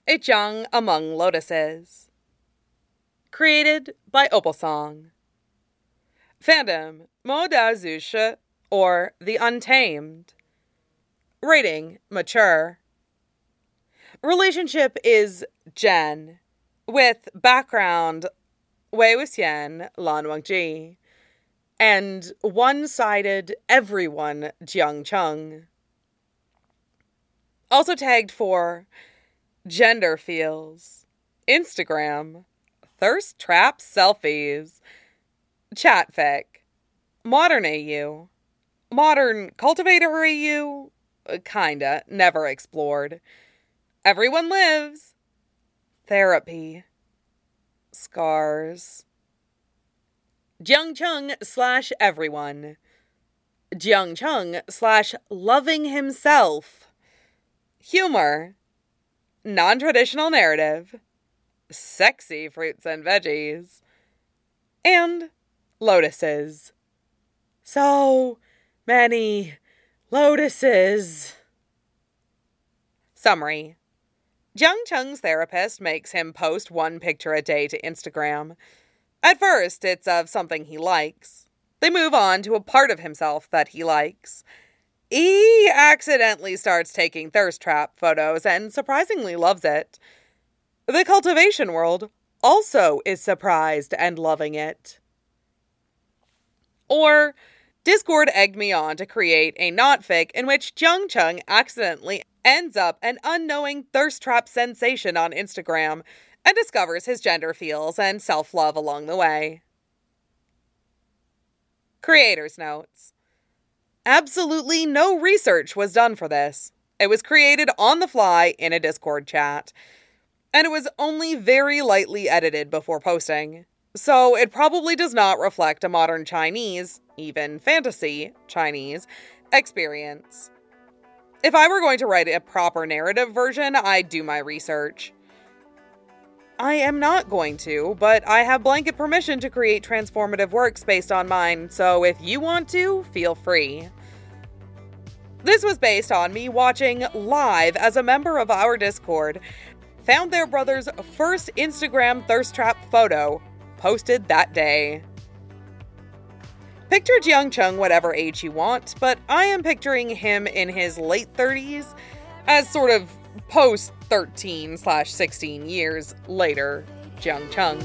A Jiang Among Lotuses. Created by Opalsong. Fandom, Mo Da Zusha, or The Untamed. Rating, mature. Relationship is Jen, with background Wei Wuxian, Lan Wangji, and one-sided everyone Jiang Cheng. Also tagged for gender feels, Instagram, thirst trap selfies, chatfic, modern AU, modern cultivator AU, kinda, never explored, everyone lives, therapy, scars, Jiang Cheng / everyone, Jiang Cheng / loving himself, humor, non-traditional narrative, sexy fruits and veggies, and lotuses. So many lotuses. Summary. Jiang Cheng's therapist makes him post one picture a day to Instagram. At first, it's of something he likes. They move on to a part of himself that he likes. He accidentally starts taking thirst trap photos and surprisingly loves it. The cultivation world also is surprised and loving it. Or, Discord egged me on to create a not-fic in which Jiang Cheng accidentally ends up an unknowing thirst trap sensation on Instagram and discovers his gender feels and self-love along the way. Creator's notes. Absolutely no research was done for this. It was created on the fly in a Discord chat. And it was only very lightly edited before posting. So it probably does not reflect a modern Chinese, even fantasy Chinese, experience. If I were going to write a proper narrative version, I'd do my research. I am not going to, but I have blanket permission to create transformative works based on mine, so if you want to, feel free. This was based on me watching live as a member of our Discord found their brother's first Instagram thirst trap photo, posted that day. Picture Jiang Cheng whatever age you want, but I am picturing him in his late 30s as sort of post-13/16 years later Jiang Cheng.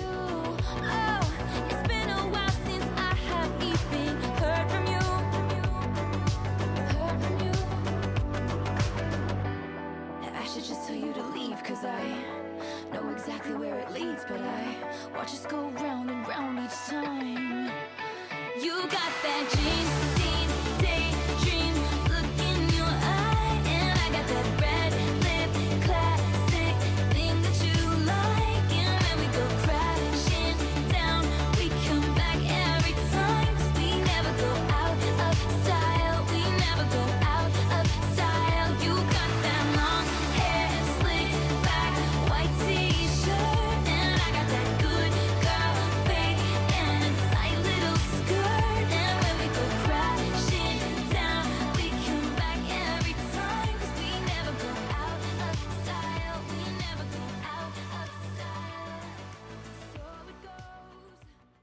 Watch us go round and round each time. You got that daydream look in your eye, and I got that red lip classic thing that you like. And when we go crashing down, we come back every time. 'Cause we never go out of style. We never go out of style. You got that long hair, slicked back, white t-shirt, and I got that good girl fade and a tight little skirt. And when we go crashing down, we come back every time. 'Cause we never go out of style. We never go out of style. So it goes.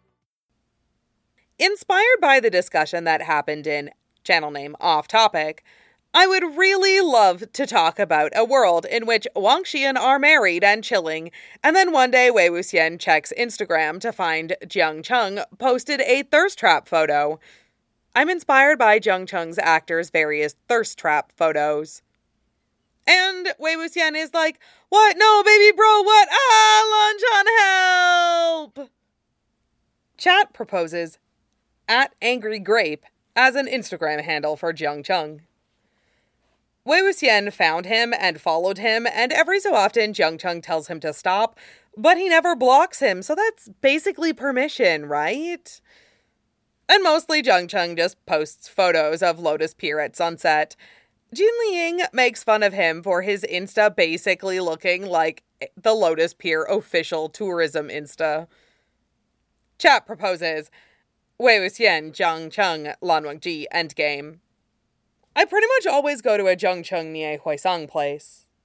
Inspired by the discussion that happened in channel name Off Topic, I would really love to talk about a world in which Wang Xian are married and chilling, and then one day Wei Wuxian checks Instagram to find Jiang Cheng posted a thirst trap photo. I'm inspired by Jiang Cheng's actors' various thirst trap photos. And Wei Wuxian is like, what? No, baby bro, what? Lunch on help! Chat proposes @AngryGrape as an Instagram handle for Jiang Cheng. Wei Wuxian found him and followed him, and every so often Jiang Cheng tells him to stop, but he never blocks him, so that's basically permission, right? And mostly Jiang Cheng just posts photos of Lotus Pier at sunset. Jin Liying makes fun of him for his Insta basically looking like the Lotus Pier official tourism Insta. Chat proposes Wei Wuxian, Jiang Cheng, Lan Wangji, endgame. I pretty much always go to a Jiang Cheng Nie Huaisang place.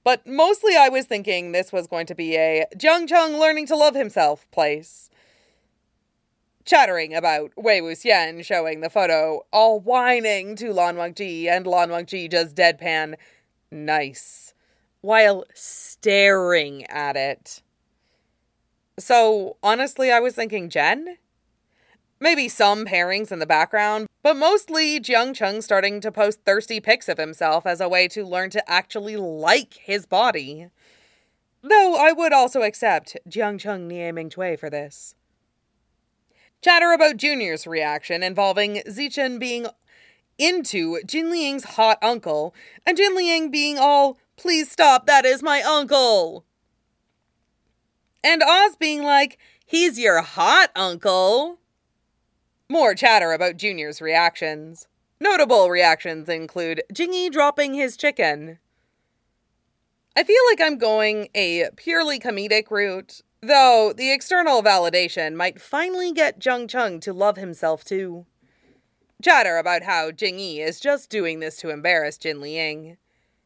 But mostly I was thinking this was going to be a Jiang Cheng learning to love himself place. Chattering about Wei Wuxian showing the photo, all whining to Lan Wangji, and Lan Wangji just deadpan, nice, while staring at it. So, honestly, I was thinking Jen? Maybe some pairings in the background, but mostly Jiang Cheng starting to post thirsty pics of himself as a way to learn to actually like his body. Though I would also accept Jiang Cheng Nie Mingchui for this. Chatter about Junior's reaction involving Zichen being into Jin Liang's hot uncle, and Jin Liang being all, please stop, that is my uncle. And Oz being like, he's your hot uncle. More chatter about Junior's reactions. Notable reactions include Jingy dropping his chicken. I feel like I'm going a purely comedic route, though the external validation might finally get Jiang Cheng to love himself too. Chatter about how Jingyi is just doing this to embarrass Jin Liang.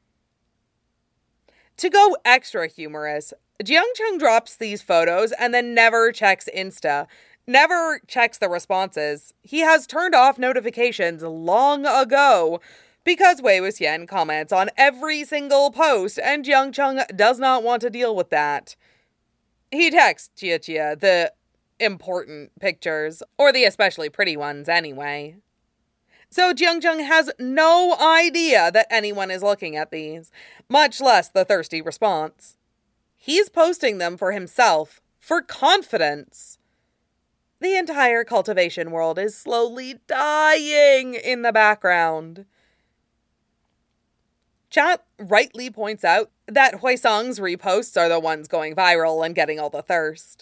To go extra humorous, Jiang Cheng drops these photos and then never checks Insta, never checks the responses. He has turned off notifications long ago because Wei Wuxian comments on every single post and Jiang Cheng does not want to deal with that. He texts Jia the important pictures, or the especially pretty ones anyway. So Jiang Cheng has no idea that anyone is looking at these, much less the thirsty response. He's posting them for himself, for confidence. The entire cultivation world is slowly dying in the background. Chat rightly points out that Huisong's reposts are the ones going viral and getting all the thirst.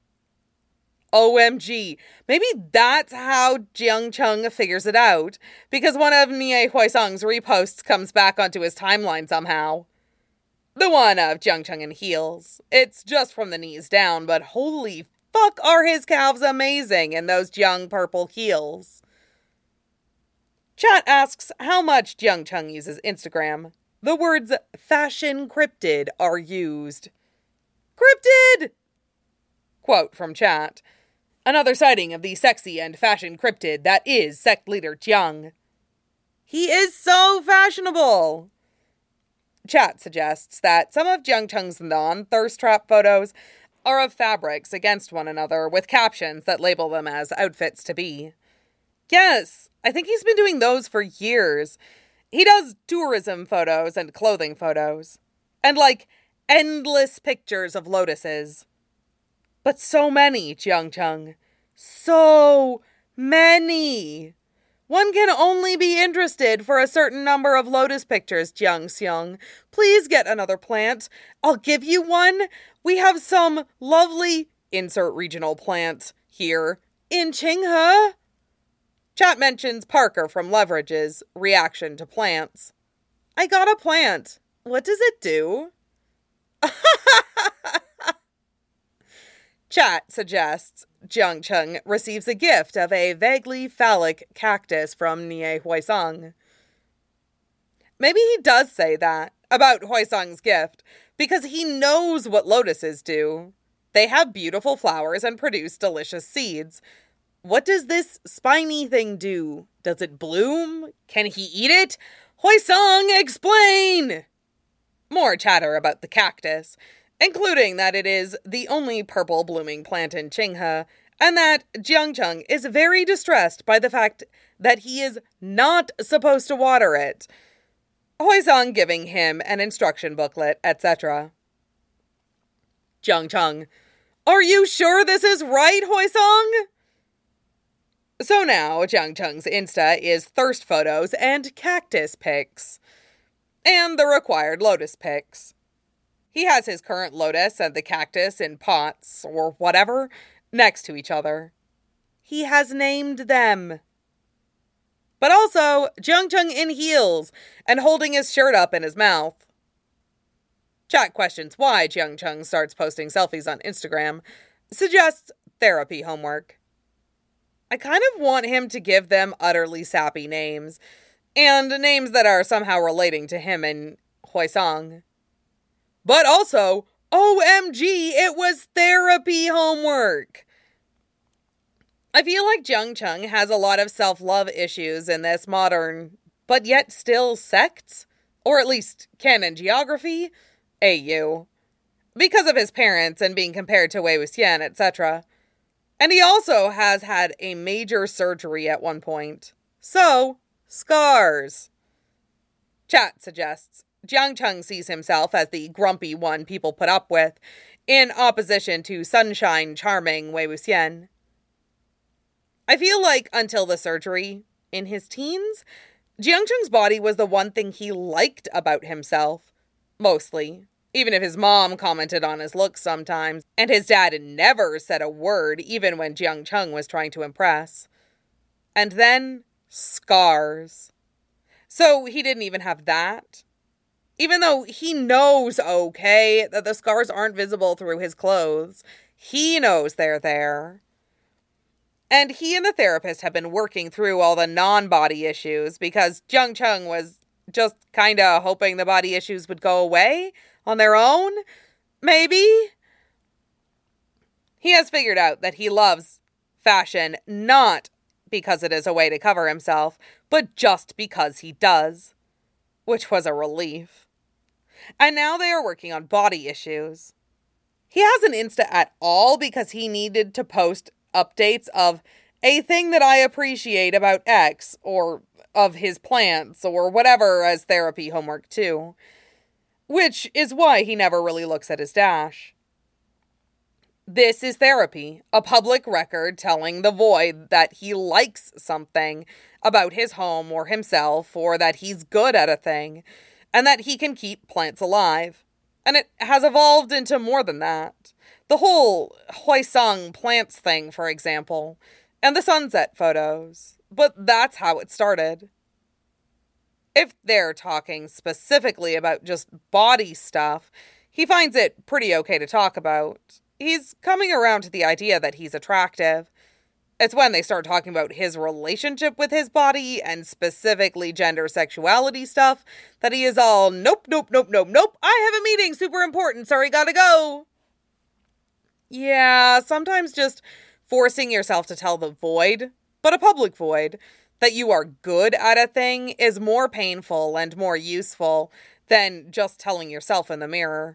OMG, maybe that's how Jiang Cheng figures it out, because one of Nie Huisong's reposts comes back onto his timeline somehow. The one of Jiang Cheng in heels. It's just from the knees down, but holy fuck are his calves amazing in those Jiang purple heels. Chat asks how much Jiang Cheng uses Instagram. The words fashion cryptid are used. Cryptid! Quote from chat. Another sighting of the sexy and fashion cryptid that is sect leader Jiang. He is so fashionable! Chat suggests that some of Jiang Cheng's non-thirst trap photos are of fabrics against one another with captions that label them as outfits to be. Yes, I think he's been doing those for years. He does tourism photos and clothing photos. And endless pictures of lotuses. But so many, Jiang Cheng. So many. One can only be interested for a certain number of lotus pictures, Jiang Xiong. Please get another plant. I'll give you one. We have some lovely insert regional plant here in Qinghe. Chat mentions Parker from Leverage's reaction to plants. I got a plant. What does it do? Chat suggests Jiang Cheng receives a gift of a vaguely phallic cactus from Nie Huisong. Maybe he does say that about Huisong's gift because he knows what lotuses do. They have beautiful flowers and produce delicious seeds. What does this spiny thing do? Does it bloom? Can he eat it? Huisong, explain! More chatter about the cactus, including that it is the only purple blooming plant in Qinghe, and that Jiang Cheng is very distressed by the fact that he is not supposed to water it. Huisong giving him an instruction booklet, etc. Jiang Cheng, are you sure this is right, Huisong? So now, Jiang Cheng's Insta is thirst photos and cactus pics. And the required lotus pics. He has his current lotus and the cactus in pots, or whatever, next to each other. He has named them. But also, Jiang Cheng in heels and holding his shirt up in his mouth. Chat questions why Jiang Cheng starts posting selfies on Instagram, suggests therapy homework. I kind of want him to give them utterly sappy names, and names that are somehow relating to him and Huisong. But also, OMG, it was therapy homework. I feel like Jiang Chung has a lot of self-love issues in this modern, but yet still sects, or at least canon geography, AU, because of his parents and being compared to Wei Wuxian, etc. And he also has had a major surgery at one point. So, scars. Chat suggests Jiang Chung sees himself as the grumpy one people put up with, in opposition to sunshine charming Wei Wuxian. I feel like until the surgery, in his teens, Jiang Chung's body was the one thing he liked about himself. Mostly. Even if his mom commented on his looks sometimes, and his dad never said a word even when Jiang Chung was trying to impress. And then, scars. So he didn't even have that. Even though he knows, okay, that the scars aren't visible through his clothes. He knows they're there. And he and the therapist have been working through all the non-body issues because Jiang Chung was just kind of hoping the body issues would go away on their own, maybe? He has figured out that he loves fashion not because it is a way to cover himself, but just because he does, which was a relief. And now they are working on body issues. He hasn't Insta at all because he needed to post updates of a thing that I appreciate about X, or of his plants, or whatever as therapy homework too. Which is why he never really looks at his dash. This is therapy, a public record telling the void that he likes something about his home or himself, or that he's good at a thing, and that he can keep plants alive. And it has evolved into more than that. The whole Huaisang plants thing, for example, and the sunset photos. But that's how it started. If they're talking specifically about just body stuff, he finds it pretty okay to talk about. He's coming around to the idea that he's attractive. It's when they start talking about his relationship with his body and specifically gender sexuality stuff that he is all, nope, nope, nope, nope, nope, I have a meeting, super important, sorry, gotta go. Yeah, sometimes just forcing yourself to tell the void, but a public void, that you are good at a thing is more painful and more useful than just telling yourself in the mirror.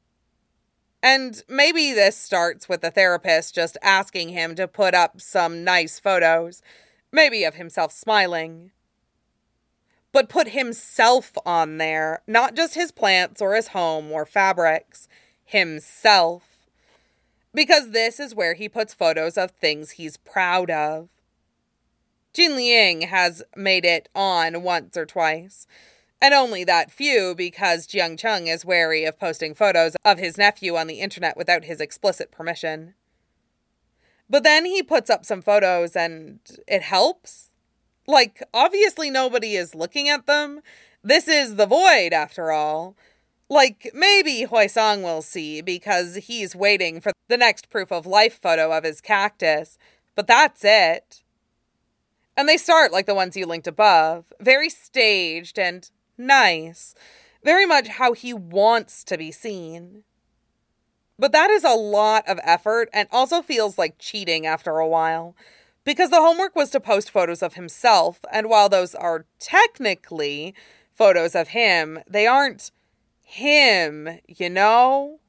And maybe this starts with the therapist just asking him to put up some nice photos, maybe of himself smiling. But put himself on there, not just his plants or his home or fabrics, himself. Because this is where he puts photos of things he's proud of. Jin Liang has made it on once or twice, and only that few because Jiang Chung is wary of posting photos of his nephew on the internet without his explicit permission. But then he puts up some photos and it helps. Like, obviously nobody is looking at them. This is the void, after all. Like, maybe Huaisang will see because he's waiting for the next proof of life photo of his cactus. But that's it. And they start like the ones you linked above. Very staged and nice. Very much how he wants to be seen. But that is a lot of effort and also feels like cheating after a while. Because the homework was to post photos of himself, and while those are technically photos of him, they aren't him, you know?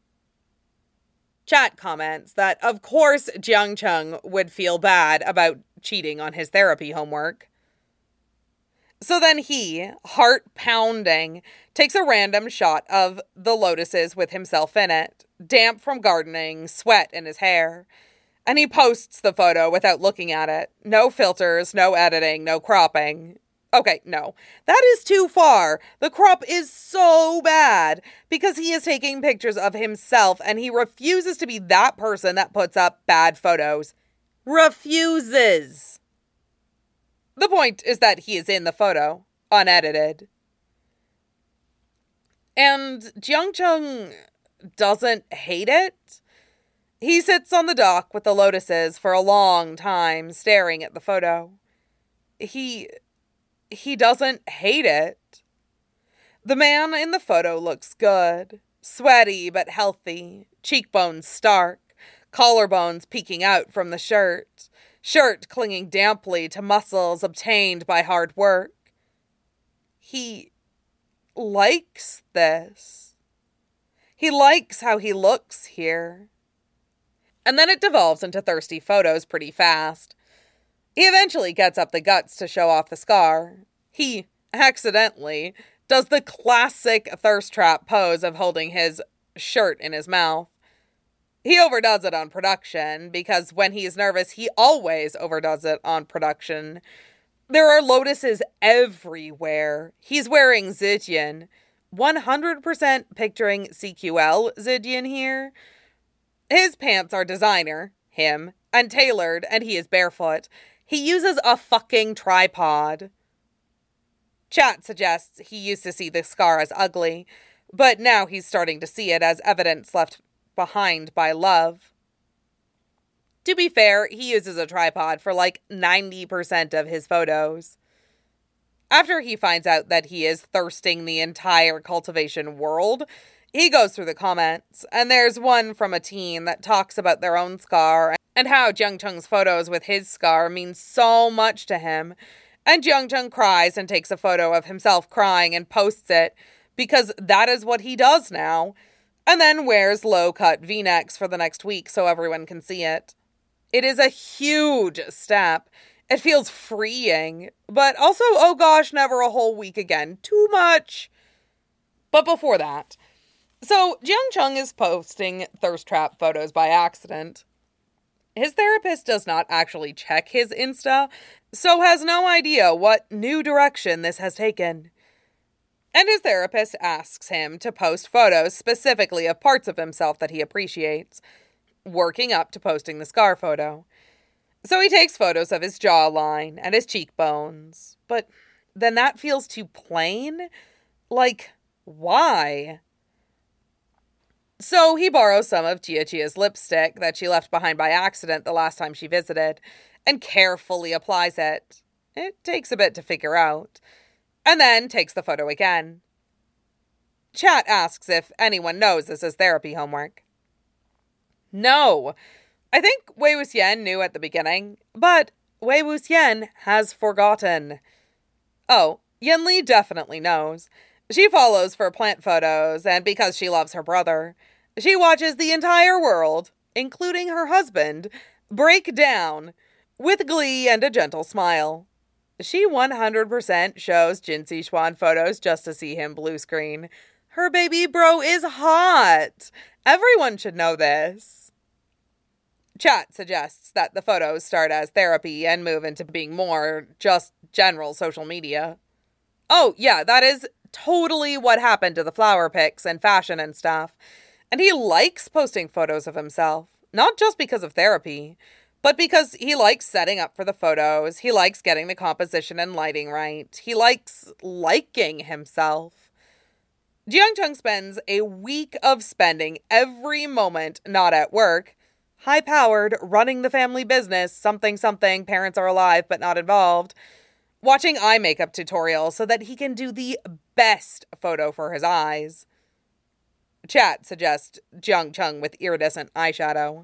Chat comments that, of course, Jiang Chung would feel bad about cheating on his therapy homework. So then he, heart pounding, takes a random shot of the lotuses with himself in it, damp from gardening, sweat in his hair. And he posts the photo without looking at it. No filters, no editing, no cropping. Okay, no. That is too far. The crop is so bad because he is taking pictures of himself and he refuses to be that person that puts up bad photos. Refuses. The point is that he is in the photo, unedited. And Jiang Chung doesn't hate it. He sits on the dock with the lotuses for a long time, staring at the photo. He doesn't hate it. The man in the photo looks good. Sweaty but healthy, cheekbones stark, collarbones peeking out from the shirt clinging damply to muscles obtained by hard work. He likes this. He likes how he looks here. And then it devolves into thirsty photos pretty fast. He eventually gets up the guts to show off the scar. He, accidentally, does the classic thirst trap pose of holding his shirt in his mouth. He overdoes it on production, because when he's nervous, he always overdoes it on production. There are lotuses everywhere. He's wearing Zidyan. 100% picturing CQL Zidyan here. His pants are designer, him, and tailored, and he is barefoot. He uses a fucking tripod. Chat suggests he used to see the scar as ugly, but now he's starting to see it as evidence left behind by love. To be fair, he uses a tripod for like 90% of his photos. After he finds out that he is thirsting the entire cultivation world, he goes through the comments, and there's one from a teen that talks about their own scar and how Jungchung's photos with his scar mean so much to him. And Jungchung cries and takes a photo of himself crying and posts it, because that is what he does now, and then wears low-cut V-necks for the next week so everyone can see it. It is a huge step. It feels freeing, but also, oh gosh, never a whole week again. Too much. But before that, so Jungchung is posting thirst trap photos by accident. His therapist does not actually check his Insta, so has no idea what new direction this has taken. And his therapist asks him to post photos specifically of parts of himself that he appreciates, working up to posting the scar photo. So he takes photos of his jawline and his cheekbones, but then that feels too plain. Like, why? So he borrows some of Chia-Chia's lipstick that she left behind by accident the last time she visited, and carefully applies it. It takes a bit to figure out. And then takes the photo again. Chat asks if anyone knows this is therapy homework. No. I think Wei Wuxian knew at the beginning, but Wei Wuxian has forgotten. Oh, Yen Li definitely knows. She follows for plant photos, and because she loves her brother, she watches the entire world, including her husband, break down, with glee and a gentle smile. She 100% shows Jin Sichuan photos just to see him blue screen. Her baby bro is hot. Everyone should know this. Chat suggests that the photos start as therapy and move into being more just general social media. Oh, yeah, that is totally what happened to the flower pics and fashion and stuff. And he likes posting photos of himself, not just because of therapy, but because he likes setting up for the photos, he likes getting the composition and lighting right, he likes liking himself. Jungchung spends a week of spending every moment not at work, high-powered, running the family business, something, parents are alive but not involved, watching eye makeup tutorials so that he can do the best photo for his eyes. Chat suggests Jungchung with iridescent eyeshadow.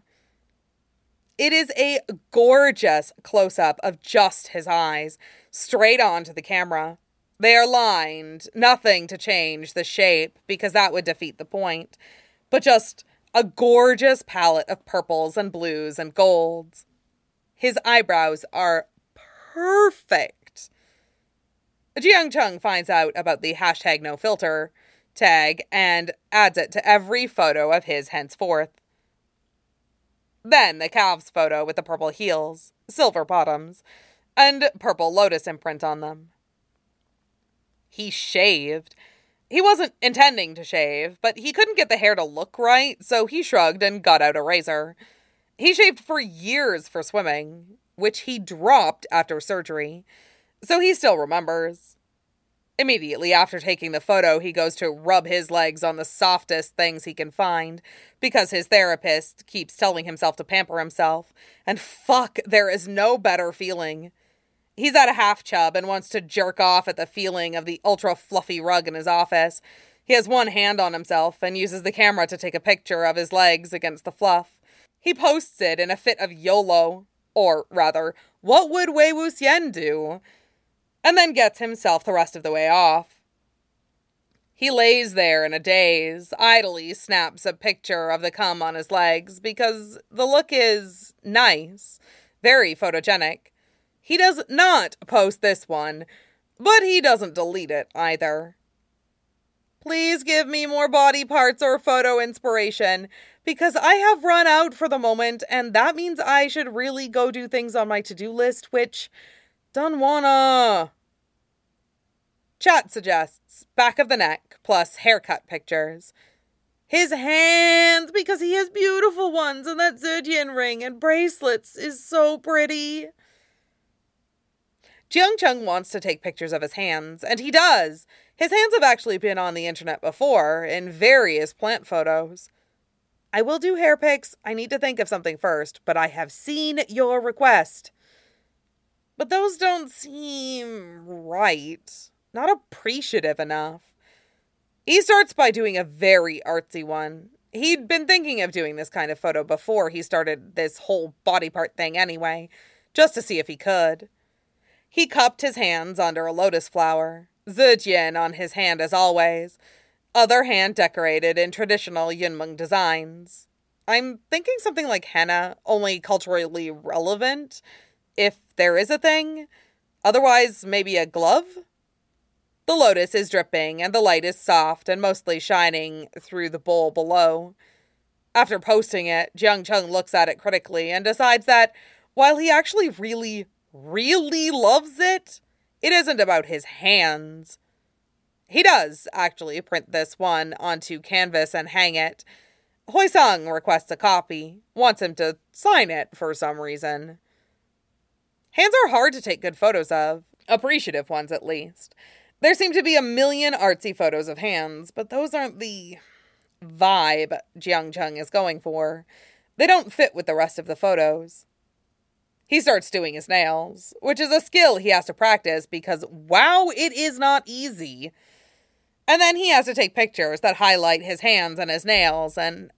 It is a gorgeous close-up of just his eyes, straight onto the camera. They are lined, nothing to change the shape, because that would defeat the point, but just a gorgeous palette of purples and blues and golds. His eyebrows are perfect. Jungchung finds out about the #NoFilter tag and adds it to every photo of his henceforth. Then the calves photo with the purple heels, silver bottoms, and purple lotus imprint on them. He shaved. He wasn't intending to shave, but he couldn't get the hair to look right, so he shrugged and got out a razor. He shaved for years for swimming, which he dropped after surgery, so he still remembers. Immediately after taking the photo, he goes to rub his legs on the softest things he can find, because his therapist keeps telling himself to pamper himself, and fuck, there is no better feeling. He's at a half chub and wants to jerk off at the feeling of the ultra fluffy rug in his office. He has one hand on himself and uses the camera to take a picture of his legs against the fluff. He posts it in a fit of YOLO, or rather, what would Wei Wuxian do? And then gets himself the rest of the way off. He lays there in a daze, idly snaps a picture of the cum on his legs because the look is nice, very photogenic. He does not post this one, but he doesn't delete it either. Please give me more body parts or photo inspiration, because I have run out for the moment, and that means I should really go do things on my to-do list, which don't wanna. Chat suggests back of the neck plus haircut pictures. His hands, because he has beautiful ones, and that Zhejian ring and bracelets is so pretty. Jiang Cheng wants to take pictures of his hands, and he does. His hands have actually been on the internet before, in various plant photos. I will do hair pics. I need to think of something first, but I have seen your request. But those don't seem right. Not appreciative enough. He starts by doing a very artsy one. He'd been thinking of doing this kind of photo before he started this whole body part thing anyway, just to see if he could. He cupped his hands under a lotus flower, Zhejian on his hand as always, other hand decorated in traditional Yunmeng designs. I'm thinking something like henna, only culturally relevant, if there is a thing. Otherwise, maybe a glove? The lotus is dripping, and the light is soft and mostly shining through the bowl below. After posting it, Jiang Cheng looks at it critically and decides that, while he actually really loves it, it isn't about his hands. He does actually print this one onto canvas and hang it. Huisang requests a copy, wants him to sign it for some reason. Hands are hard to take good photos of, appreciative ones at least. There seem to be a million artsy photos of hands, but those aren't the vibe Jiang Cheng is going for. They don't fit with the rest of the photos. He starts doing his nails, which is a skill he has to practice because, wow, it is not easy. And then he has to take pictures that highlight his hands and his nails, and,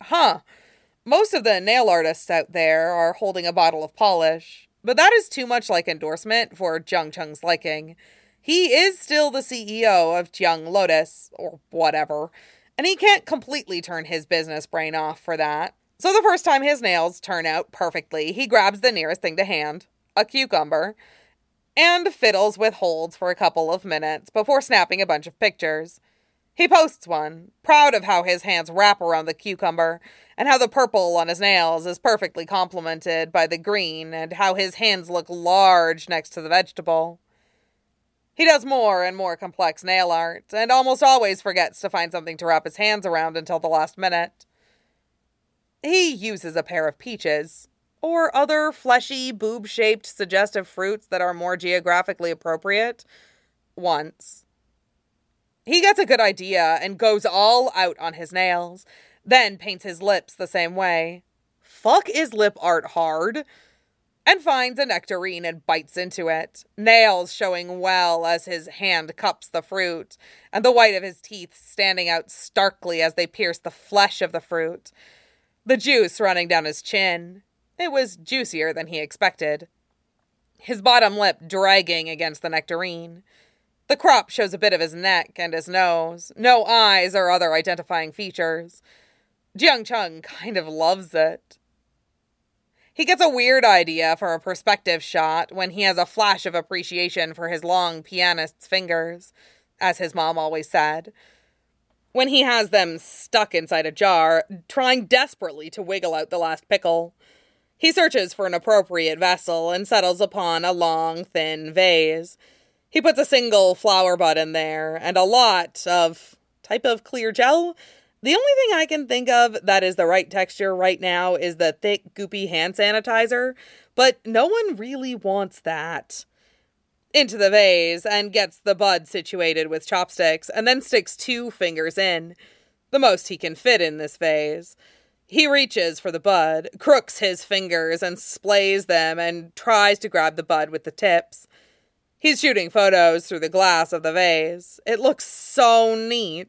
most of the nail artists out there are holding a bottle of polish, but that is too much like endorsement for Jiang Cheng's liking. He is still the CEO of Jiang Lotus, or whatever, and he can't completely turn his business brain off for that. So the first time his nails turn out perfectly, he grabs the nearest thing to hand, a cucumber, and fiddles with holds for a couple of minutes before snapping a bunch of pictures. He posts one, proud of how his hands wrap around the cucumber, and how the purple on his nails is perfectly complemented by the green, and how his hands look large next to the vegetable. He does more and more complex nail art, and almost always forgets to find something to wrap his hands around until the last minute. He uses a pair of peaches, or other fleshy, boob-shaped, suggestive fruits that are more geographically appropriate, once. He gets a good idea and goes all out on his nails, then paints his lips the same way. Fuck, is lip art hard? And finds a nectarine and bites into it, nails showing well as his hand cups the fruit, and the white of his teeth standing out starkly as they pierce the flesh of the fruit. The juice running down his chin. It was juicier than he expected. His bottom lip dragging against the nectarine. The crop shows a bit of his neck and his nose. No eyes or other identifying features. Jiang Cheng kind of loves it. He gets a weird idea for a perspective shot when he has a flash of appreciation for his long pianist's fingers, as his mom always said. When he has them stuck inside a jar, trying desperately to wiggle out the last pickle. He searches for an appropriate vessel and settles upon a long, thin vase. He puts a single flower bud in there, and a lot of type of clear gel. The only thing I can think of that is the right texture right now is the thick, goopy hand sanitizer, but no one really wants that. Into the vase and gets the bud situated with chopsticks and then sticks 2 fingers in, the most he can fit in this vase. He reaches for the bud, crooks his fingers and splays them and tries to grab the bud with the tips. He's shooting photos through the glass of the vase. It looks so neat.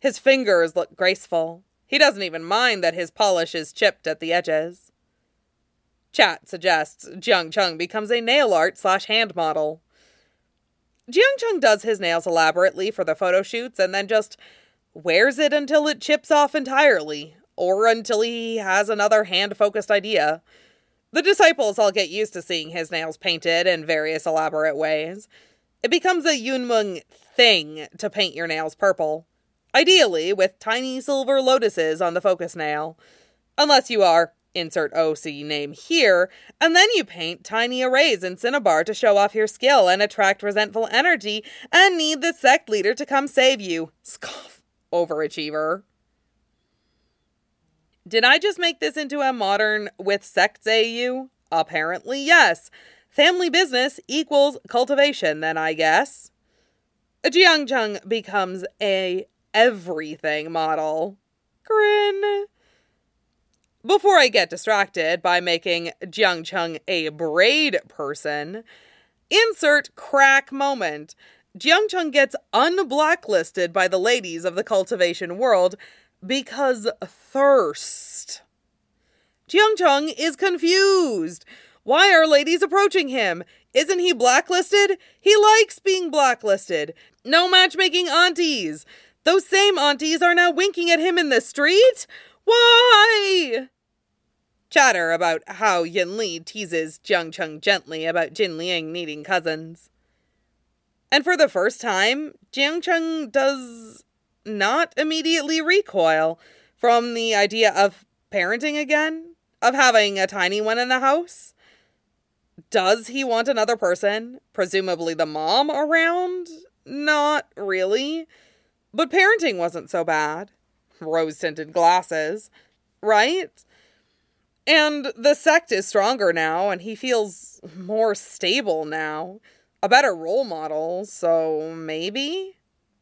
His fingers look graceful. He doesn't even mind that his polish is chipped at the edges. Chat suggests Jiang Chung becomes a nail art/hand model. Jiang Chung does his nails elaborately for the photo shoots and then just wears it until it chips off entirely, or until he has another hand-focused idea. The disciples all get used to seeing his nails painted in various elaborate ways. It becomes a Yunmeng thing to paint your nails purple, ideally with tiny silver lotuses on the focus nail, unless you are insert OC name here, and then you paint tiny arrays in Cinnabar to show off your skill and attract resentful energy and need the sect leader to come save you. Scoff, overachiever. Did I just make this into a modern with sects AU? Apparently, yes. Family business equals cultivation, then, I guess. Jiang Chung becomes a everything model. Grin. Before I get distracted by making Jiang Chung a braid person, insert crack moment. Jiang Chung gets unblacklisted by the ladies of the cultivation world because thirst. Jiang Chung is confused. Why are ladies approaching him? Isn't he blacklisted? He likes being blacklisted. No matchmaking aunties. Those same aunties are now winking at him in the street? Why? Chatter about how Yin Li teases Jiang Chung gently about Jin Liang needing cousins. And for the first time, Jiang Chung does not immediately recoil from the idea of parenting again, of having a tiny one in the house. Does he want another person, presumably the mom, around? Not really. But parenting wasn't so bad. Rose-tinted glasses, right? And the sect is stronger now, and he feels more stable now. A better role model, so maybe?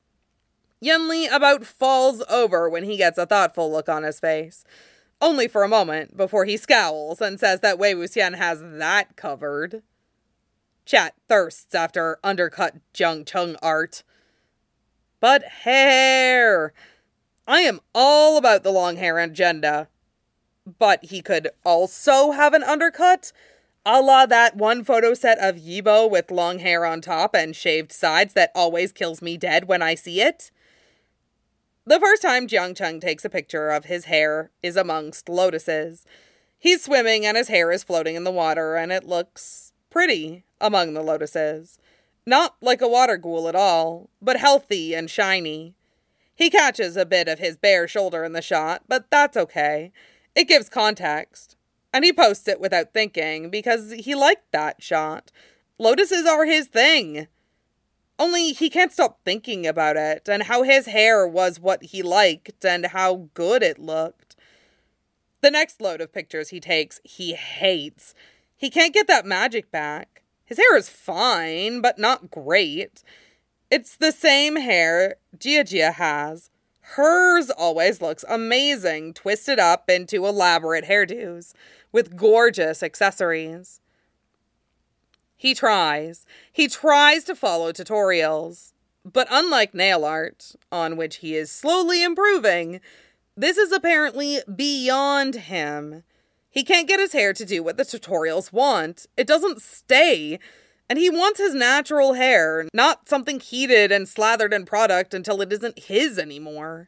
Yenli about falls over when he gets a thoughtful look on his face. Only for a moment, before he scowls and says that Wei Wuxian has that covered. Chat thirsts after undercut Jiang Chung art. But hair! I am all about the long hair agenda. But he could also have an undercut, a la that one photo set of Yibo with long hair on top and shaved sides that always kills me dead when I see it. The first time Jiang Chung takes a picture of his hair is amongst lotuses. He's swimming and his hair is floating in the water, and it looks pretty among the lotuses. Not like a water ghoul at all, but healthy and shiny. He catches a bit of his bare shoulder in the shot, but that's okay. It gives context. And he posts it without thinking, because he liked that shot. Lotuses are his thing. Only he can't stop thinking about it, and how his hair was what he liked, and how good it looked. The next load of pictures he takes, he hates. He can't get that magic back. His hair is fine, but not great. It's the same hair Jia has. Hers always looks amazing, twisted up into elaborate hairdos, with gorgeous accessories. He tries to follow tutorials, but unlike nail art, on which he is slowly improving, this is apparently beyond him. He can't get his hair to do what the tutorials want. It doesn't stay. And he wants his natural hair, not something heated and slathered in product until it isn't his anymore.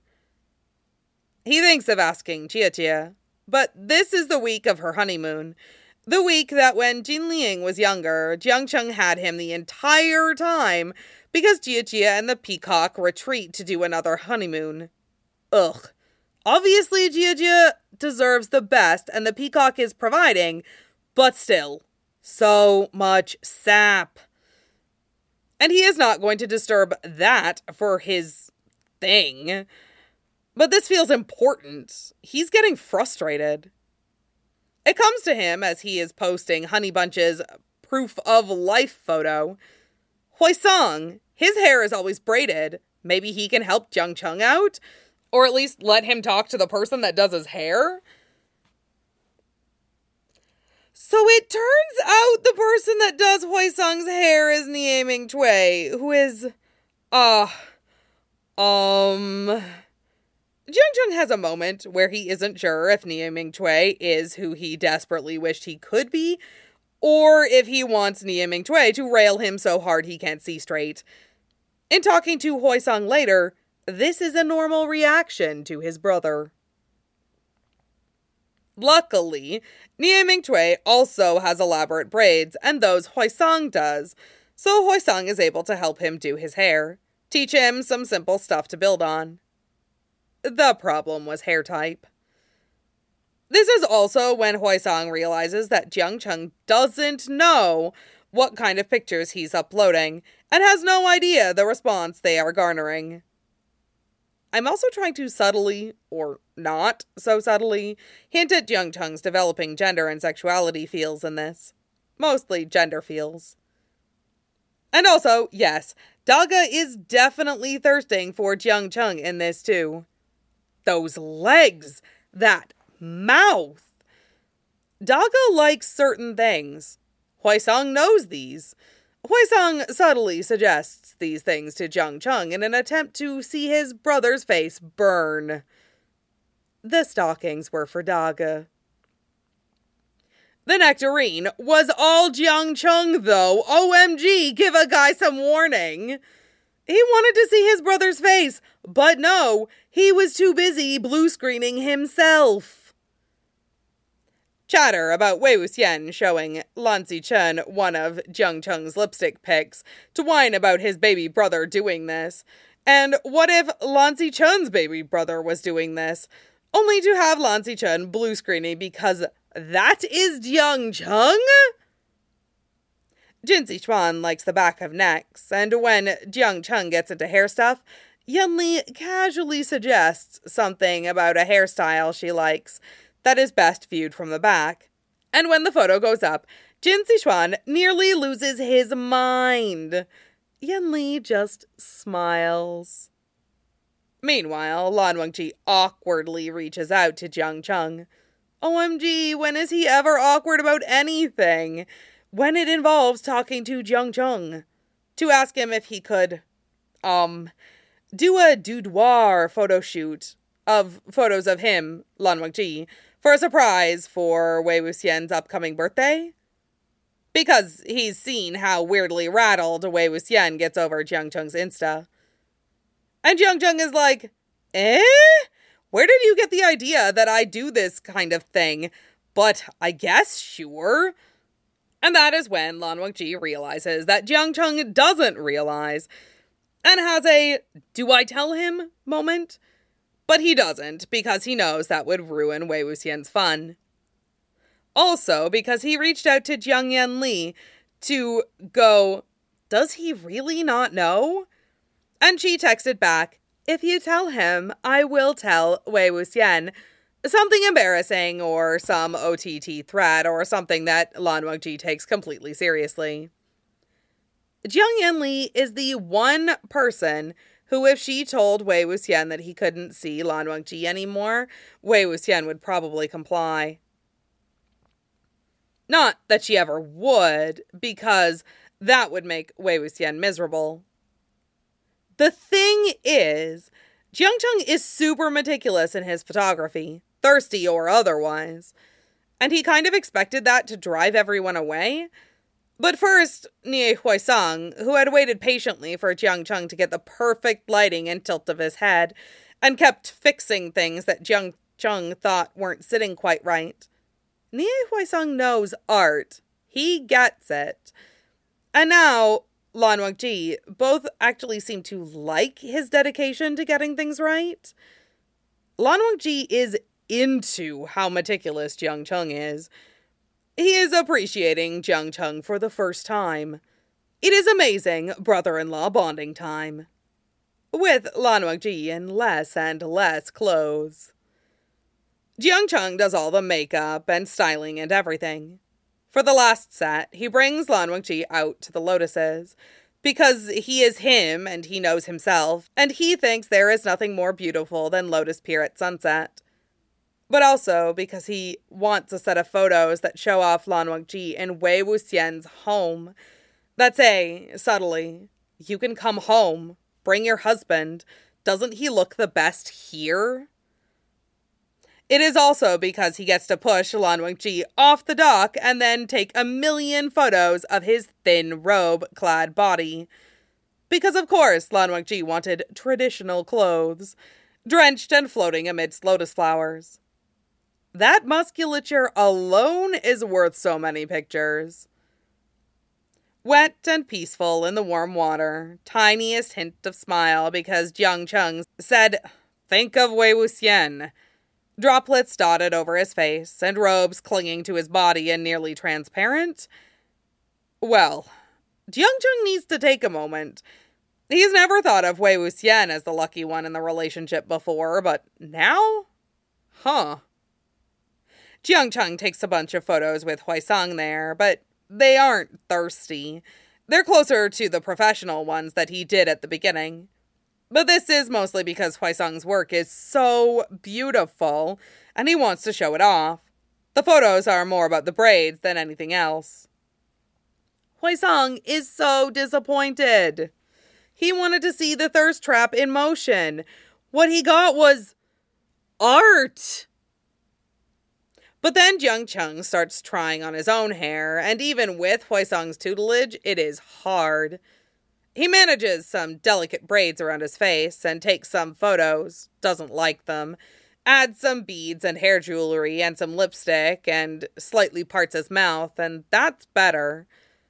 He thinks of asking Jia, but this is the week of her honeymoon. The week that when Jin Liang was younger, Jiang Chung had him the entire time because Jia and the peacock retreat to do another honeymoon. Ugh. Obviously, Jia deserves the best and the peacock is providing, but still, so much sap. And he is not going to disturb that for his thing. But this feels important. He's getting frustrated. It comes to him as he is posting Honey Bunch's proof of life photo. Huisong, his hair is always braided. Maybe he can help Jiang Chung out? Or at least let him talk to the person that does his hair? So it turns out the person that does Huisong's hair is Nie Ming Cui, who is, Jiang Chung has a moment where he isn't sure if Nie Ming-choi is who he desperately wished he could be, or if he wants Nie Ming-choi to rail him so hard he can't see straight. In talking to Hoi Sung later, this is a normal reaction to his brother. Luckily, Nie Ming-choi also has elaborate braids, and those Hoi Sung does, so Hoi Sung is able to help him do his hair, teach him some simple stuff to build on. The problem was hair type. This is also when Hoi Sung realizes that Jiang Chung doesn't know what kind of pictures he's uploading, and has no idea the response they are garnering. I'm also trying to subtly, or not so subtly, hint at Jiang Chung's developing gender and sexuality feels in this. Mostly gender feels. And also, yes, Daga is definitely thirsting for Jiang Chung in this too. Those legs, that mouth. Daga likes certain things. Hoi Sung knows these. Hoi Sung subtly suggests these things to Jiang Chung in an attempt to see his brother's face burn. The stockings were for Daga. The nectarine was all Jiang Chung, though. OMG, give a guy some warning. He wanted to see his brother's face, but no, he was too busy blue screening himself. Chatter about Wei Wuxian showing Lan Zichen one of Jiang Chung's lipstick pics to whine about his baby brother doing this. And what if Lan Zichen's baby brother was doing this? Only to have Lan Zichen blue screening because that is Jiang Chung? Jin Zichuan likes the back of necks, and when Jiang Chung gets into hair stuff, Yenli casually suggests something about a hairstyle she likes that is best viewed from the back. And when the photo goes up, Jin Zichuan nearly loses his mind. Yenli just smiles. Meanwhile, Lan Wangji awkwardly reaches out to Jiang Chung. OMG, when is he ever awkward about anything? When it involves talking to Jiang Chung. To ask him if he could, do a boudoir photo shoot of photos of him, Lan Wangji, for a surprise for Wei Wuxian's upcoming birthday. Because he's seen how weirdly rattled Wei Wuxian gets over Jiang Chung's Insta. And Jiang Chung is like, Where did you get the idea that I do this kind of thing? But I guess, sure. And that is when Lan Wangji realizes that Jiang Chung doesn't realize, and has a "do I tell him" moment? But he doesn't, because he knows that would ruin Wei Wuxian's fun. Also, because he reached out to Jiang Yanli to go, does he really not know? And she texted back, if you tell him, I will tell Wei Wuxian. Something embarrassing, or some OTT threat, or something that Lan Wangji takes completely seriously. Jiang Yanli is the one person who, if she told Wei Wuxian that he couldn't see Lan Wangji anymore, Wei Wuxian would probably comply. Not that she ever would, because that would make Wei Wuxian miserable. The thing is, Jiang Chung is super meticulous in his photography, thirsty or otherwise, and he kind of expected that to drive everyone away. But first, Nie Huaisang, who had waited patiently for Jiang Chung to get the perfect lighting and tilt of his head, and kept fixing things that Jiang Chung thought weren't sitting quite right. Nie Huaisang knows art. He gets it. And now, Lan Wangji both actually seem to like his dedication to getting things right. Lan Wangji is into how meticulous Jiang Chung is. He is appreciating Jiang Chung for the first time. It is amazing brother-in-law bonding time. With Lan Wangji in less and less clothes. Jiang Chung does all the makeup and styling and everything. For the last set, he brings Lan Wangji out to the lotuses, because he is him and he knows himself, and he thinks there is nothing more beautiful than Lotus Pier at sunset. But also because he wants a set of photos that show off Lan Wangji in Wei Wuxian's home, that say, subtly, you can come home, bring your husband, doesn't he look the best here? It is also because he gets to push Lan Wangji off the dock and then take a million photos of his thin robe-clad body. Because of course Lan Wangji wanted traditional clothes, drenched and floating amidst lotus flowers. That musculature alone is worth so many pictures. Wet and peaceful in the warm water, tiniest hint of smile because Jiang Cheng said, "Think of Wei Wuxian." Droplets dotted over his face, and robes clinging to his body and nearly transparent. Well, Jiang Cheng needs to take a moment. He's never thought of Wei Wuxian as the lucky one in the relationship before, but now? Huh. Jiang Cheng takes a bunch of photos with Huaisang there, but they aren't thirsty. They're closer to the professional ones that he did at the beginning. But this is mostly because Huaisang's work is so beautiful, and he wants to show it off. The photos are more about the braids than anything else. Huaisang is so disappointed. He wanted to see the thirst trap in motion. What he got was art. But then Jiang Cheng starts trying on his own hair, and even with Huaisang's tutelage, it is hard. He manages some delicate braids around his face and takes some photos, doesn't like them, adds some beads and hair jewelry and some lipstick and slightly parts his mouth, and that's better.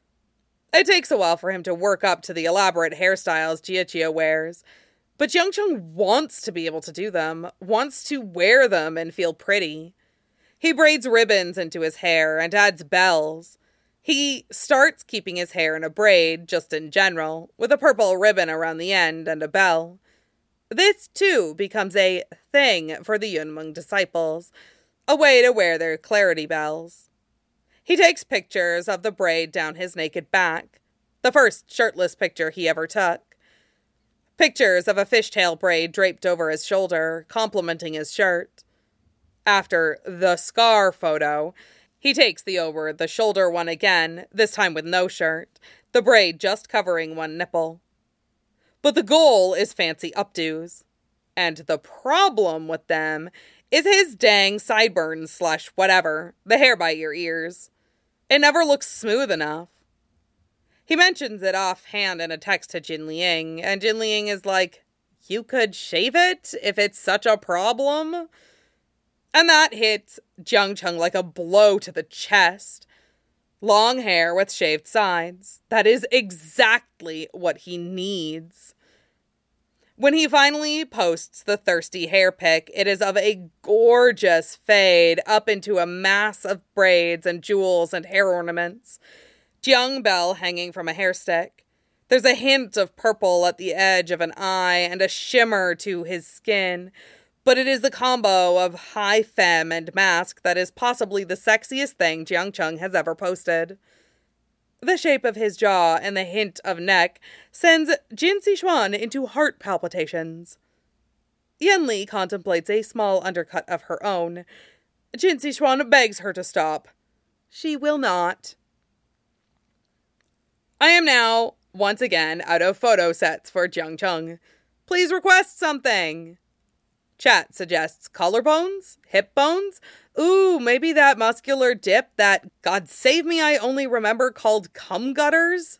It takes a while for him to work up to the elaborate hairstyles Jia wears, but Jiang Cheng wants to be able to do them, wants to wear them and feel pretty. He braids ribbons into his hair and adds bells. He starts keeping his hair in a braid, just in general, with a purple ribbon around the end and a bell. This, too, becomes a thing for the Yunmeng disciples, a way to wear their clarity bells. He takes pictures of the braid down his naked back, the first shirtless picture he ever took. Pictures of a fishtail braid draped over his shoulder, complementing his shirt. After the scar photo, he takes the over-the-shoulder one again, this time with no shirt, the braid just covering one nipple. But the goal is fancy updos. And the problem with them is his dang sideburns / whatever, the hair by your ears. It never looks smooth enough. He mentions it offhand in a text to Jin Liang, and Jin Liang is like, "You could shave it if it's such a problem?" And that hits Jiang Cheng like a blow to the chest. Long hair with shaved sides. That is exactly what he needs. When he finally posts the thirsty hair pic, it is of a gorgeous fade up into a mass of braids and jewels and hair ornaments. Jiang bell hanging from a hair stick. There's a hint of purple at the edge of an eye and a shimmer to his skin. But it is the combo of high femme and mask that is possibly the sexiest thing Jiang Cheng has ever posted. The shape of his jaw and the hint of neck sends Jin Zixuan into heart palpitations. Yan Li contemplates a small undercut of her own. Jin Zixuan begs her to stop. She will not. I am now, once again, out of photo sets for Jiang Cheng. Please request something. Chat suggests collarbones, hip bones. Ooh, maybe that muscular dip that, God save me, I only remember called cum gutters?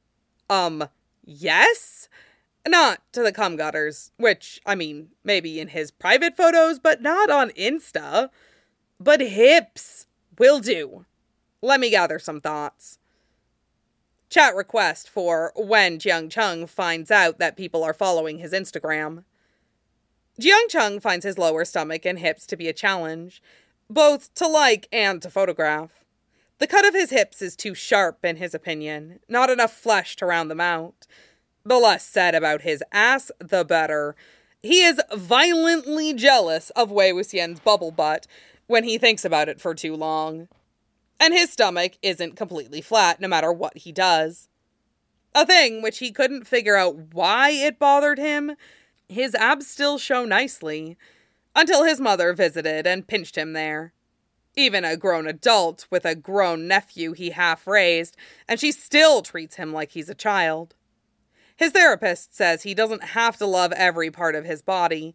Yes? Not to the cum gutters, which, I mean, maybe in his private photos, but not on Insta. But hips will do. Let me gather some thoughts. Chat request for when Jiang Cheng finds out that people are following his Instagram. Jiang Cheng finds his lower stomach and hips to be a challenge, both to like and to photograph. The cut of his hips is too sharp, in his opinion, not enough flesh to round them out. The less said about his ass, the better. He is violently jealous of Wei Wuxian's bubble butt when he thinks about it for too long. And his stomach isn't completely flat, no matter what he does. A thing which he couldn't figure out why it bothered him. His abs still show nicely, until his mother visited and pinched him there. Even a grown adult with a grown nephew he half-raised, and she still treats him like he's a child. His therapist says he doesn't have to love every part of his body.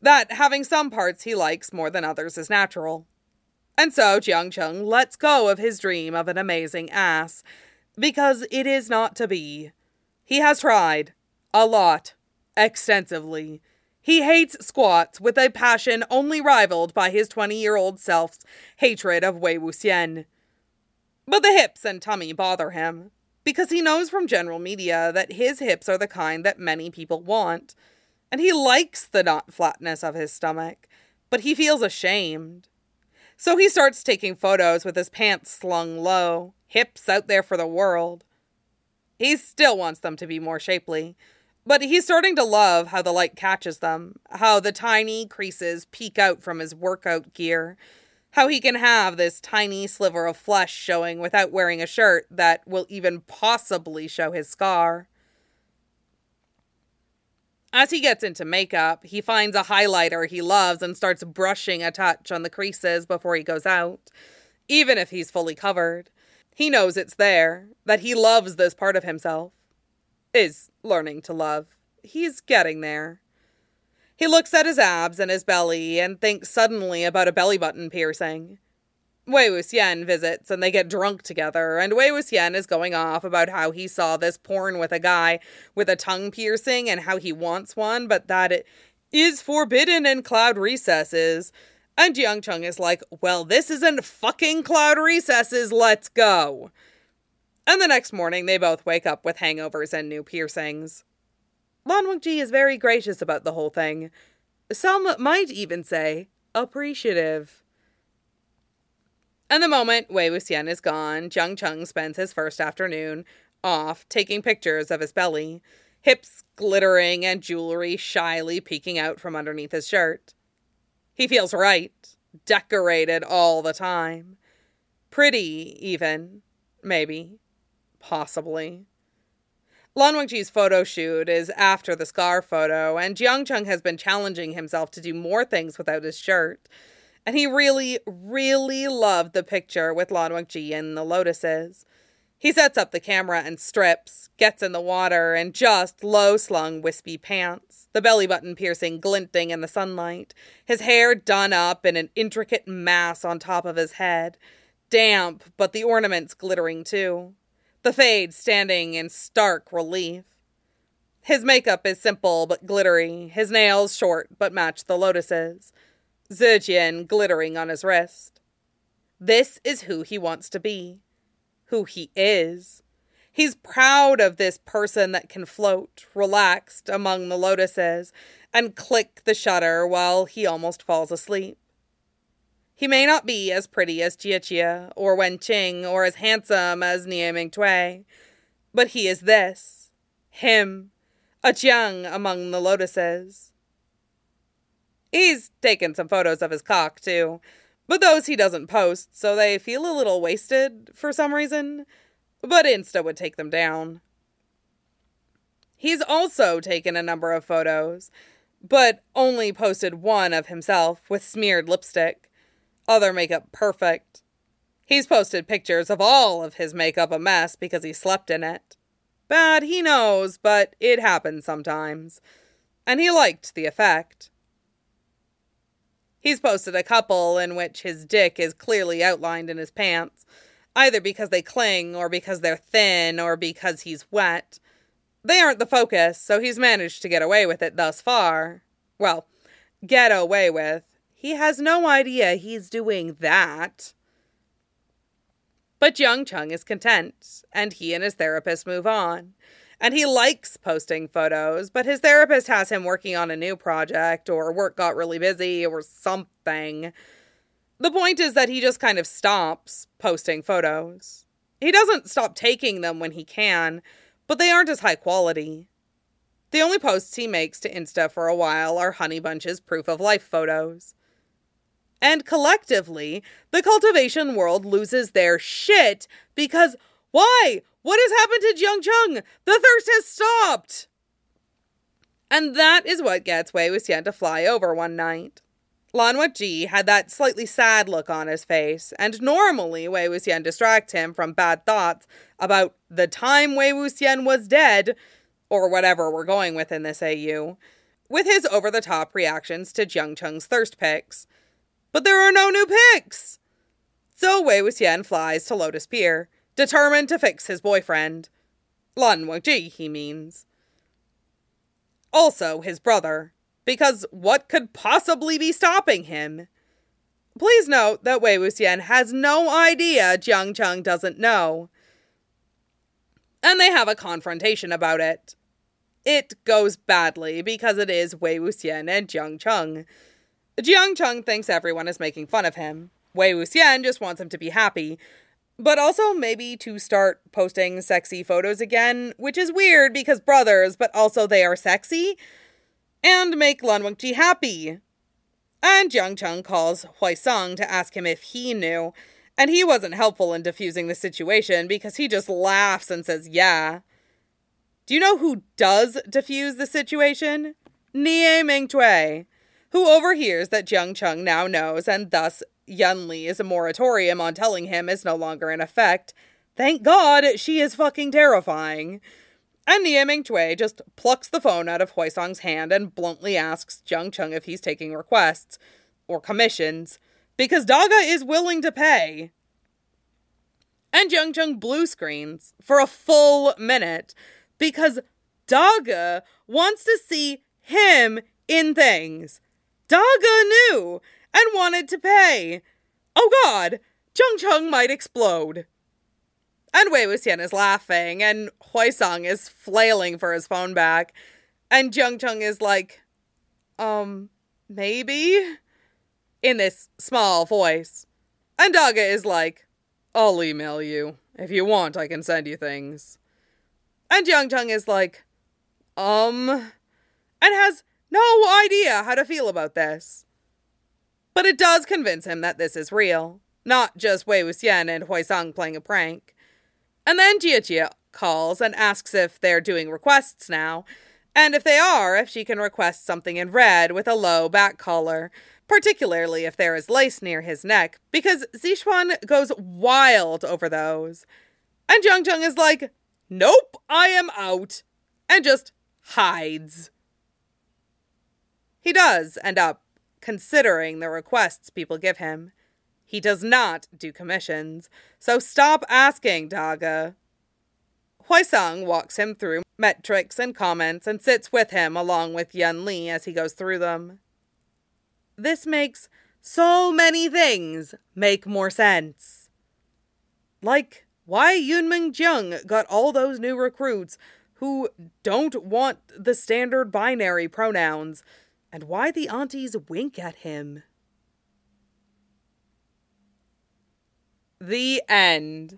That having some parts he likes more than others is natural. And so Jiang Cheng lets go of his dream of an amazing ass, because it is not to be. He has tried. A lot. Extensively. He hates squats with a passion only rivaled by his 20-year-old self's hatred of Wei Wuxian. But the hips and tummy bother him, because he knows from general media that his hips are the kind that many people want, and he likes the not flatness of his stomach, but he feels ashamed. So he starts taking photos with his pants slung low, hips out there for the world. He still wants them to be more shapely, but he's starting to love how the light catches them, how the tiny creases peek out from his workout gear, how he can have this tiny sliver of flesh showing without wearing a shirt that will even possibly show his scar. As he gets into makeup, he finds a highlighter he loves and starts brushing a touch on the creases before he goes out, even if he's fully covered. He knows it's there, that he loves this part of himself. Is learning to love. He's getting there. He looks at his abs and his belly and thinks suddenly about a belly button piercing. Wei Wuxian visits and they get drunk together, and Wei Wuxian is going off about how he saw this porn with a guy with a tongue piercing and how he wants one, but that it is forbidden in Cloud Recesses. And Jiang Cheng is like, well, this isn't fucking Cloud Recesses, let's go. And the next morning, they both wake up with hangovers and new piercings. Lan Wangji is very gracious about the whole thing. Some might even say appreciative. And the moment Wei Wuxian is gone, Jiang Cheng spends his first afternoon off taking pictures of his belly, hips glittering and jewelry shyly peeking out from underneath his shirt. He feels right, decorated all the time. Pretty, even. Maybe. Possibly. Lan Wangji's photo shoot is after the scar photo, and Jiang Cheng has been challenging himself to do more things without his shirt. And he really, really loved the picture with Lan Wangji and the lotuses. He sets up the camera and strips, gets in the water, and just low-slung wispy pants, the belly button piercing glinting in the sunlight, his hair done up in an intricate mass on top of his head, damp, but the ornaments glittering too. The fade standing in stark relief. His makeup is simple but glittery, his nails short but match the lotuses. Zijian glittering on his wrist. This is who he wants to be. Who he is. He's proud of this person that can float, relaxed, among the lotuses, and click the shutter while he almost falls asleep. He may not be as pretty as Jia or Wen Qing, or as handsome as Nie Mingtui, but he is this. Him. A Jiang among the lotuses. He's taken some photos of his cock, too, but those he doesn't post, so they feel a little wasted for some reason, but Insta would take them down. He's also taken a number of photos, but only posted one of himself with smeared lipstick. Other makeup perfect. He's posted pictures of all of his makeup a mess because he slept in it. Bad, he knows, but it happens sometimes. And he liked the effect. He's posted a couple in which his dick is clearly outlined in his pants, either because they cling, or because they're thin, or because he's wet. They aren't the focus, so he's managed to get away with it thus far. Well, get away with. He has no idea he's doing that. But Jiang Cheng is content, and he and his therapist move on. And he likes posting photos, but his therapist has him working on a new project, or work got really busy, or something. The point is that he just kind of stops posting photos. He doesn't stop taking them when he can, but they aren't as high quality. The only posts he makes to Insta for a while are Honey Bunch's proof of life photos. And collectively, the cultivation world loses their shit because, why? What has happened to Jiang Cheng? The thirst has stopped! And that is what gets Wei Wuxian to fly over one night. Lan Wangji had that slightly sad look on his face, and normally Wei Wuxian distracts him from bad thoughts about the time Wei Wuxian was dead, or whatever we're going with in this AU. with his over-the-top reactions to Jiang Cheng's thirst pics. But there are no new pics! So Wei Wuxian flies to Lotus Pier, determined to fix his boyfriend. Lan Wangji, he means. Also his brother, because what could possibly be stopping him? Please note that Wei Wuxian has no idea Jiang Cheng doesn't know. And they have a confrontation about it. It goes badly because it is Wei Wuxian and Jiang Cheng. Jiang Cheng thinks everyone is making fun of him. Wei Wuxian just wants him to be happy, but also maybe to start posting sexy photos again, which is weird because brothers, but also they are sexy, and make Lan Wangji happy. And Jiang Cheng calls Huaisang to ask him if he knew, and he wasn't helpful in diffusing the situation because he just laughs and says yeah. Do you know who does diffuse the situation? Nie Mingcui, who overhears that Jiang Cheng now knows, and thus Yunli's moratorium on telling him is no longer in effect. Thank God, she is fucking terrifying. And Nie Mingcui just plucks the phone out of Huaisang's hand and bluntly asks Jiang Cheng if he's taking requests, or commissions, because Daga is willing to pay. And Jiang Cheng blue screens for a full minute, because Daga wants to see him in things. Daga knew and wanted to pay. Oh God, Jiang Cheng might explode. And Wei Wuxian is laughing, and Huaisang is flailing for his phone back, and Jiang Cheng is like, maybe? In this small voice. And Daga is like, I'll email you. If you want, I can send you things. And Jiang Cheng is like, and has no idea how to feel about this. But it does convince him that this is real, not just Wei Wuxian and Huaisang playing a prank. And then Jia calls and asks if they're doing requests now, and if they are, if she can request something in red with a low back collar, particularly if there is lace near his neck, because Zixuan goes wild over those. And Jiang Cheng is like, nope, I am out, and just hides. He does end up considering the requests people give him. He does not do commissions, so stop asking, Daga. Huaisang walks him through metrics and comments and sits with him along with Yunli as he goes through them. This makes so many things make more sense. Like why Yunming Jiang got all those new recruits who don't want the standard binary pronouns, and why the aunties wink at him. The end.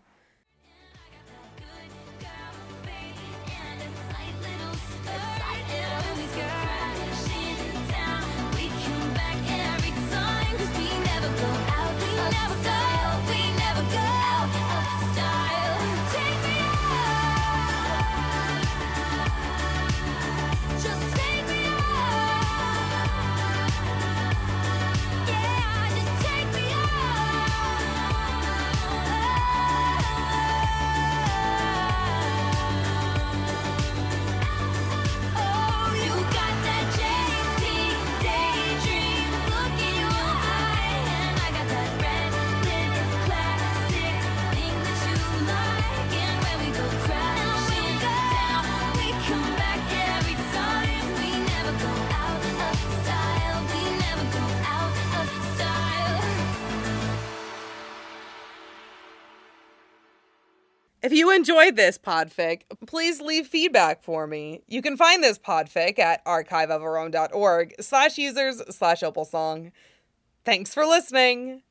If you enjoyed this podfic, please leave feedback for me. You can find this podfic at archiveofourown.org/users/opalsong. Thanks for listening.